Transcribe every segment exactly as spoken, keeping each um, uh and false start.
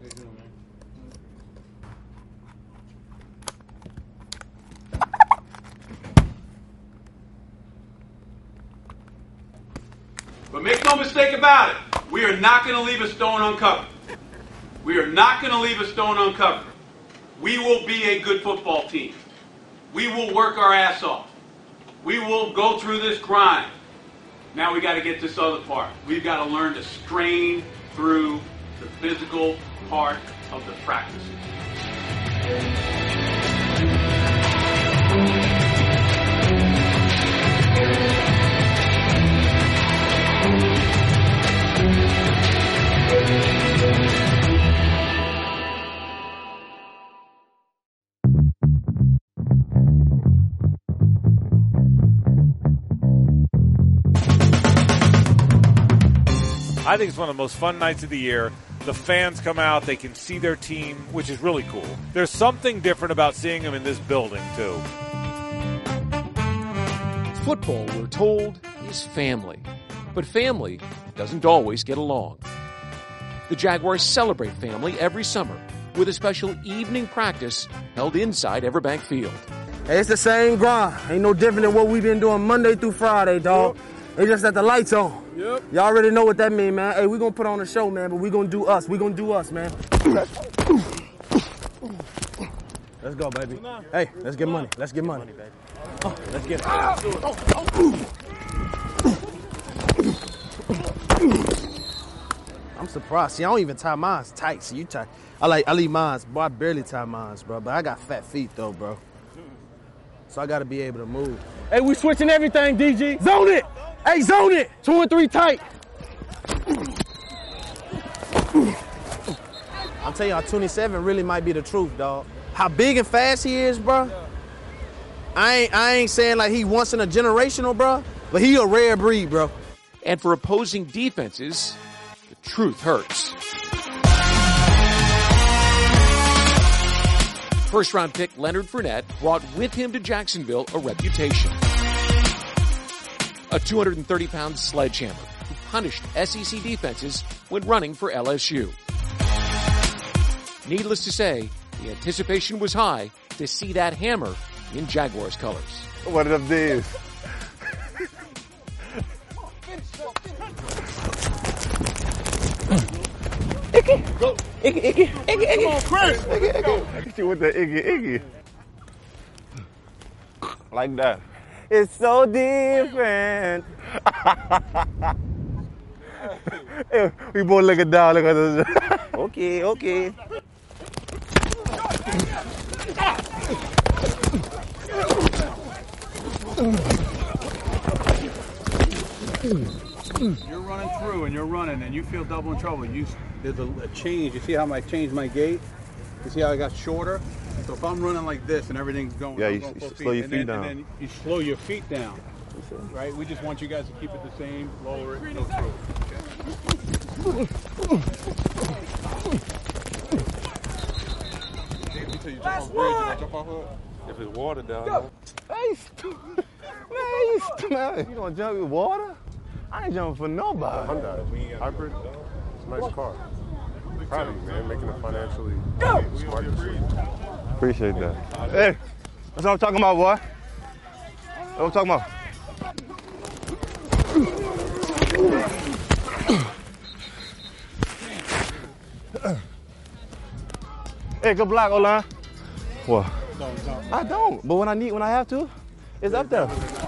But make no mistake about it, we are not going to leave a stone uncovered. We are not going to leave a stone uncovered. We will be a good football team. We will work our ass off. We will go through this grind. Now we got to get this other part. We've got to learn to strain through the physical part of the practices. I think it's one of the most fun nights of the year. The fans come out, they can see their team, which is really cool. There's something different about seeing them in this building, too. Football, we're told, is family. But family doesn't always get along. The Jaguars celebrate family every summer with a special evening practice held inside Everbank Field. Hey, it's the same grind. Ain't no different than what we've been doing Monday through Friday, dog. Yep. It's just that the lights on. Yep. Y'all already know what that mean, man. Hey, we gonna put on a show, man, but we gonna do us. We gonna do us, man. Let's go, baby. Hey, let's get money. Let's get money, baby. Oh, let's get it. I'm surprised. See, I don't even tie mine tight. See, you tie. I like. I leave mine. Boy, I barely tie mine, bro. But I got fat feet, though, bro. So I gotta be able to move. Hey, we switching everything, D G. Zone it. Hey, zone it. Two and three tight. I'm telling y'all, twenty-seven really might be the truth, dog. How big and fast he is, bro. I ain't, I ain't saying like he once in a generational, bro, but he a rare breed, bro. And for opposing defenses, the truth hurts. First-round pick Leonard Fournette brought with him to Jacksonville a reputation. A two hundred thirty pound sledgehammer who punished S E C defenses when running for L S U. Needless to say, the anticipation was high to see that hammer in Jaguars colors. What up, Dave? Icky, go, Icky, Icky, Icky, Icky. Come on, Chris. Icky, Icky. Hit you with the Icky, Icky. Like that. It's so different. Hey, we both looking down. Look at this. Okay, okay. You're running through and you're running and you feel double in trouble. You, there's a, a change. You see how I changed my gait? You see how I got shorter? So if I'm running like this and everything's going, yeah, I'm you, going you feet, slow your and feet then, down. And then you slow your feet down, right? We just want you guys to keep it the same, lower it, go through. Okay? Last one. If it's water down there. Hey, man, you, man, you gonna jump with water? I ain't jumping for nobody. Hyundai, hybrid, it's a nice car. Proud of you, man, making a financially smart decision. Appreciate that. Hey, that's what I'm talking about, boy. That's what I'm talking about. Hey, good block, O-line. What? I don't, but when I need, when I have to, it's up there.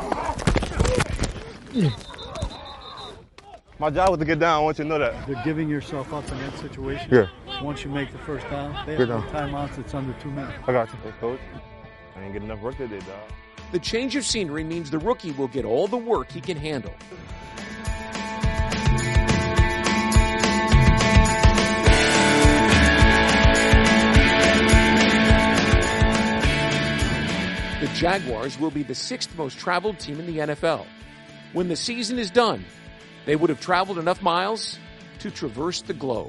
My job was to get down. I want you to know that. You're giving yourself up in that situation. Yeah. Once you make the first down, they Good have down. timeouts. It's under two minutes. I got you. Hey, coach. I ain't get enough work today, dog. The change of scenery means the rookie will get all the work he can handle. The Jaguars will be the sixth most traveled team in the N F L. When the season is done, they would have traveled enough miles to traverse the globe.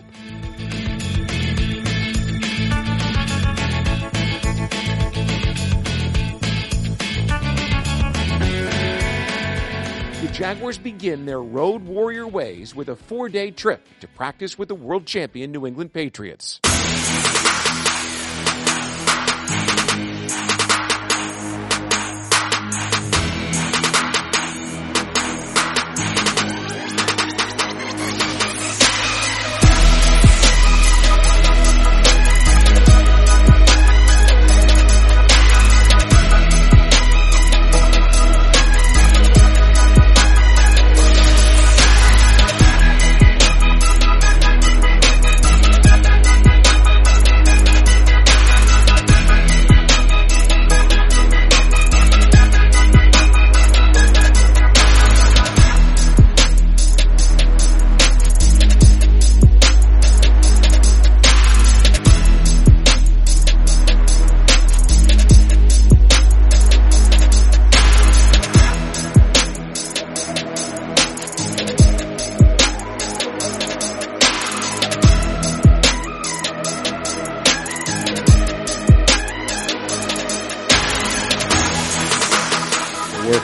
The Jaguars begin their road warrior ways with a four-day trip to practice with the world champion New England Patriots.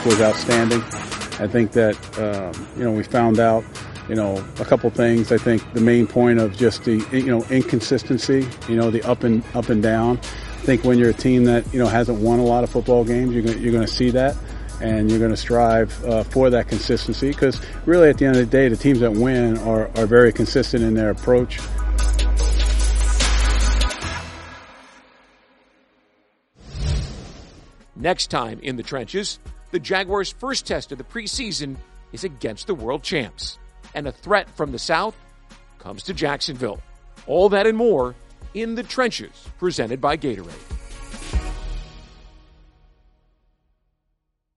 week was outstanding. I think that, um, you know, we found out, you know, a couple things. I think the main point of just the, you know, inconsistency, you know, the up and up and down. I think when you're a team that, you know, hasn't won a lot of football games, you're going you're going to see that, and you're going to strive uh, for that consistency, because really at the end of the day, the teams that win are, are very consistent in their approach. Next time in the trenches, the Jaguars' first test of the preseason is against the world champs. And a threat from the South comes to Jacksonville. All that and more in the trenches, presented by Gatorade.